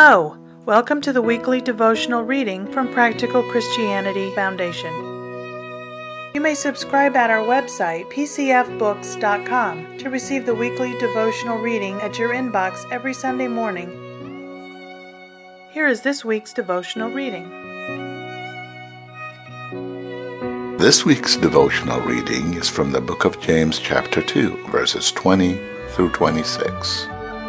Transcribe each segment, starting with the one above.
Hello! Welcome to the weekly devotional reading from Practical Christianity Foundation. You may subscribe at our website, pcfbooks.com, to receive the weekly devotional reading at your inbox every Sunday morning. Here is this week's devotional reading. This week's devotional reading is from the book of James chapter 2, verses 20 through 26.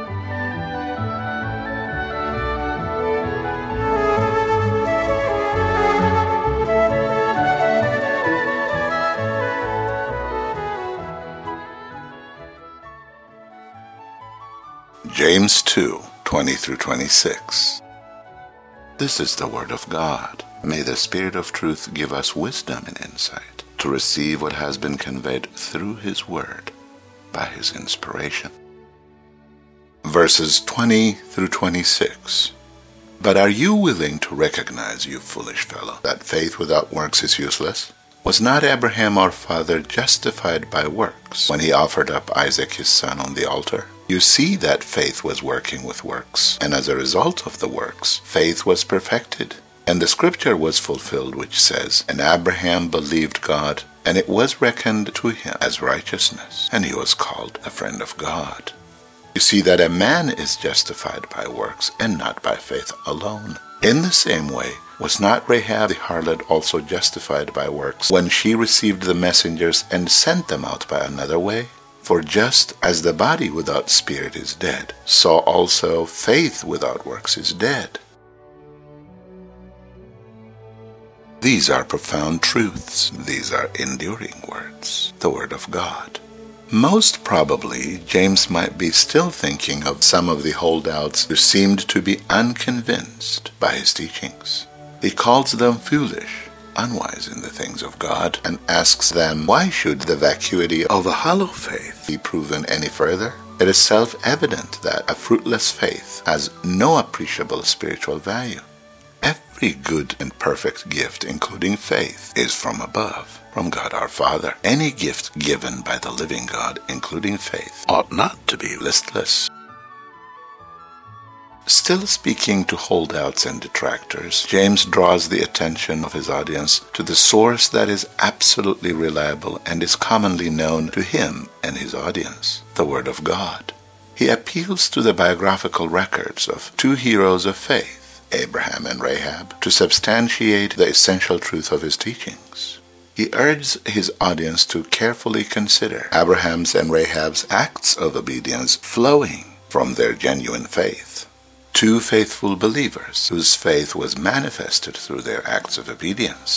James 2, 20 through 26. This is the word of God. May the Spirit of truth give us wisdom and insight to receive what has been conveyed through His word by His inspiration. Verses 20 through 26. But are you willing to recognize, you foolish fellow, that faith without works is useless? Was not Abraham our father justified by works when he offered up Isaac his son on the altar? You see that faith was working with works, and as a result of the works, faith was perfected. And the scripture was fulfilled which says, And Abraham believed God, and it was reckoned to him as righteousness, and he was called a friend of God. You see that a man is justified by works, and not by faith alone. In the same way, was not Rahab the harlot also justified by works when she received the messengers and sent them out by another way? For just as the body without spirit is dead, so also faith without works is dead. These are profound truths. These are enduring words, the word of God. Most probably, James might be still thinking of some of the holdouts who seemed to be unconvinced by his teachings. He calls them foolish, unwise in the things of God, and asks them, why should the vacuity of a hollow faith be proven any further? It is self-evident that a fruitless faith has no appreciable spiritual value. Every good and perfect gift, including faith, is from above, from God our Father. Any gift given by the living God, including faith, ought not to be listless. Still speaking to holdouts and detractors, James draws the attention of his audience to the source that is absolutely reliable and is commonly known to him and his audience, the Word of God. He appeals to the biographical records of two heroes of faith, Abraham and Rahab, to substantiate the essential truth of his teachings. He urges his audience to carefully consider Abraham's and Rahab's acts of obedience flowing from their genuine faith. Two faithful believers whose faith was manifested through their acts of obedience.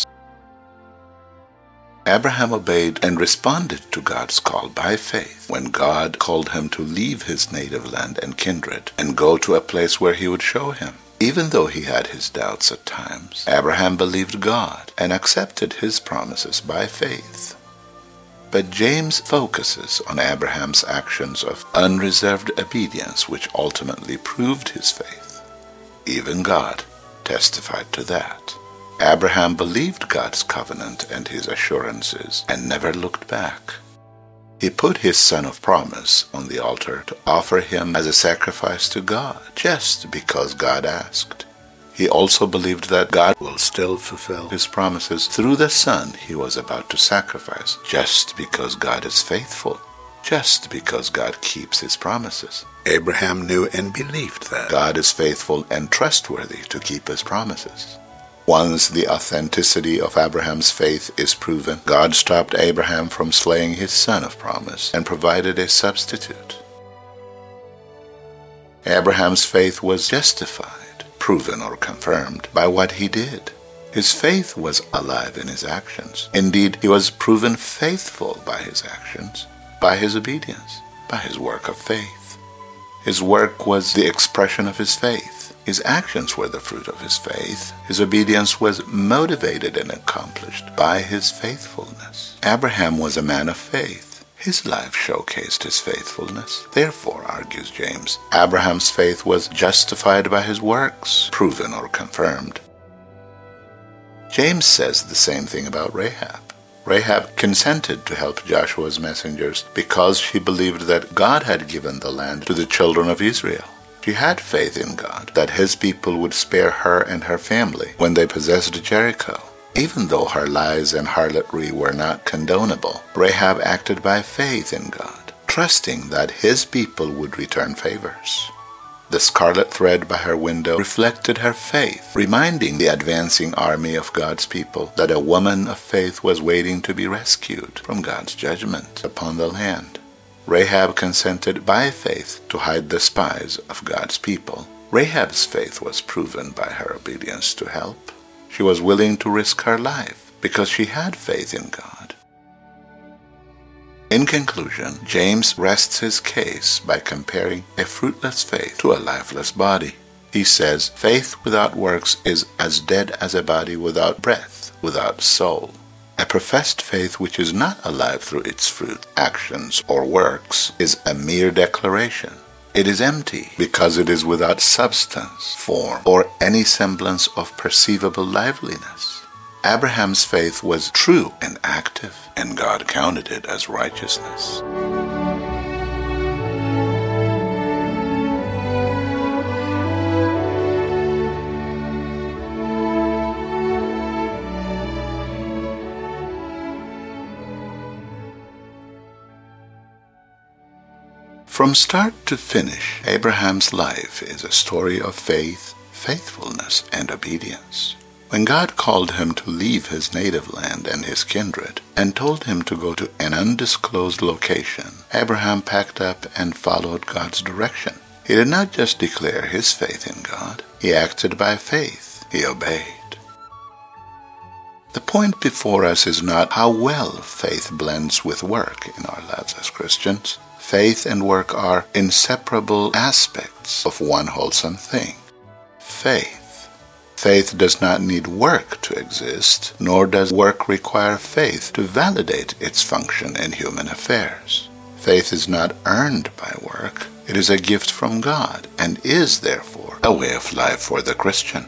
Abraham obeyed and responded to God's call by faith when God called him to leave his native land and kindred and go to a place where he would show him. Even though he had his doubts at times, Abraham believed God and accepted his promises by faith. But James focuses on Abraham's actions of unreserved obedience, which ultimately proved his faith. Even God testified to that. Abraham believed God's covenant and his assurances and never looked back. He put his son of promise on the altar to offer him as a sacrifice to God, just because God asked. He also believed that God will still fulfill his promises through the son he was about to sacrifice, just because God is faithful, just because God keeps his promises. Abraham knew and believed that God is faithful and trustworthy to keep his promises. Once the authenticity of Abraham's faith is proven, God stopped Abraham from slaying his son of promise and provided a substitute. Abraham's faith was justified, proven or confirmed by what he did. His faith was alive in his actions. Indeed, he was proven faithful by his actions, by his obedience, by his work of faith. His work was the expression of his faith. His actions were the fruit of his faith. His obedience was motivated and accomplished by his faithfulness. Abraham was a man of faith. His life showcased his faithfulness. Therefore, argues James, Abraham's faith was justified by his works, proven or confirmed. James says the same thing about Rahab. Rahab consented to help Joshua's messengers because she believed that God had given the land to the children of Israel. She had faith in God that his people would spare her and her family when they possessed Jericho. Even though her lies and harlotry were not condonable, Rahab acted by faith in God, trusting that his people would return favors. The scarlet thread by her window reflected her faith, reminding the advancing army of God's people that a woman of faith was waiting to be rescued from God's judgment upon the land. Rahab consented by faith to hide the spies of God's people. Rahab's faith was proven by her obedience to help. She was willing to risk her life because she had faith in God. In conclusion, James rests his case by comparing a fruitless faith to a lifeless body. He says, faith without works is as dead as a body without breath, without soul. A professed faith which is not alive through its fruit, actions, or works is a mere declaration. It is empty because it is without substance, form, or any semblance of perceivable liveliness. Abraham's faith was true and active, and God counted it as righteousness. From start to finish, Abraham's life is a story of faith, faithfulness, and obedience. When God called him to leave his native land and his kindred, and told him to go to an undisclosed location, Abraham packed up and followed God's direction. He did not just declare his faith in God, he acted by faith. He obeyed. The point before us is not how well faith blends with work in our lives as Christians. Faith and work are inseparable aspects of one wholesome thing: faith. Faith does not need work to exist, nor does work require faith to validate its function in human affairs. Faith is not earned by work. It is a gift from God and is, therefore, a way of life for the Christian.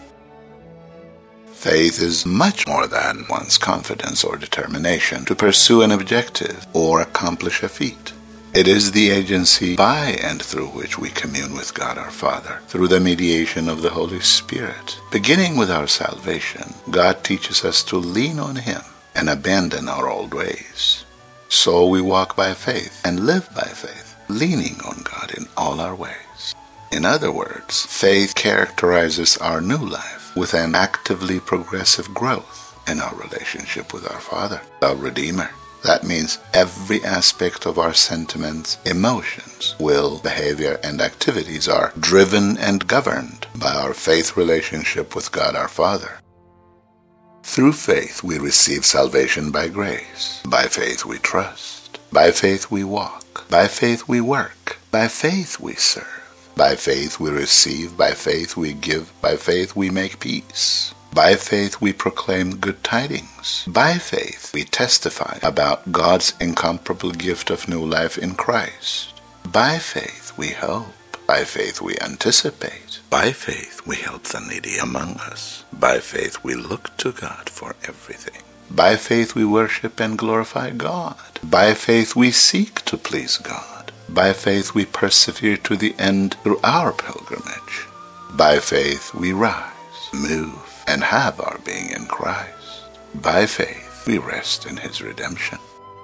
Faith is much more than one's confidence or determination to pursue an objective or accomplish a feat. It is the agency by and through which we commune with God our Father, through the mediation of the Holy Spirit. Beginning with our salvation, God teaches us to lean on Him and abandon our old ways. So we walk by faith and live by faith, leaning on God in all our ways. In other words, faith characterizes our new life with an actively progressive growth in our relationship with our Father, our Redeemer. That means every aspect of our sentiments, emotions, will, behavior, and activities are driven and governed by our faith relationship with God our Father. Through faith we receive salvation by grace. By faith we trust. By faith we walk. By faith we work. By faith we serve. By faith we receive. By faith we give. By faith we make peace. By faith we proclaim good tidings. By faith we testify about God's incomparable gift of new life in Christ. By faith we hope. By faith we anticipate. By faith we help the needy among us. By faith we look to God for everything. By faith we worship and glorify God. By faith we seek to please God. By faith we persevere to the end through our pilgrimage. By faith we rise, move, and have our being in Christ. By faith we rest in His redemption.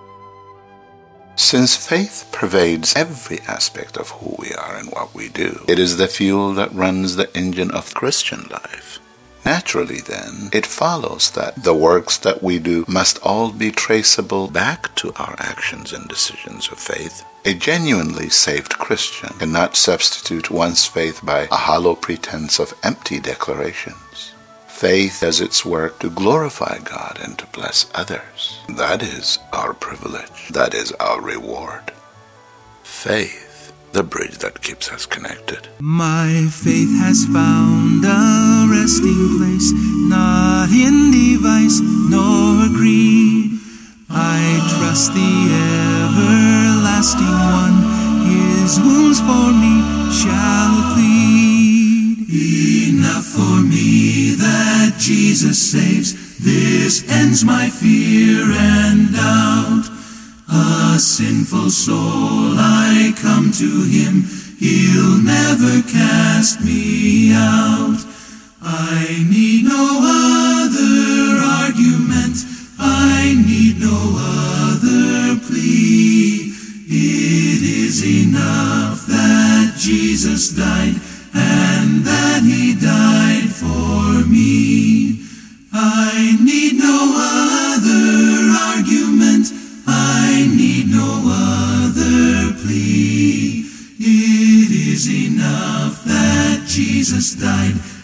Since faith pervades every aspect of who we are and what we do, it is the fuel that runs the engine of Christian life. Naturally, then, it follows that the works that we do must all be traceable back to our actions and decisions of faith. A genuinely saved Christian cannot substitute one's faith by a hollow pretense of empty declarations. Faith does its work to glorify God and to bless others. That is our privilege. That is our reward. Faith, the bridge that keeps us connected. My faith has found a resting place, not in device nor greed. I trust the everlasting one, His wounds for me shall plead. Enough for me that Jesus saves, this ends my fear and doubt. A sinful soul, I come to Him, He'll never cast me out. I need no other argument. I need no other plea. It is enough that Jesus died and that he died for me. I need no other argument. I need no other plea. It is enough that Jesus died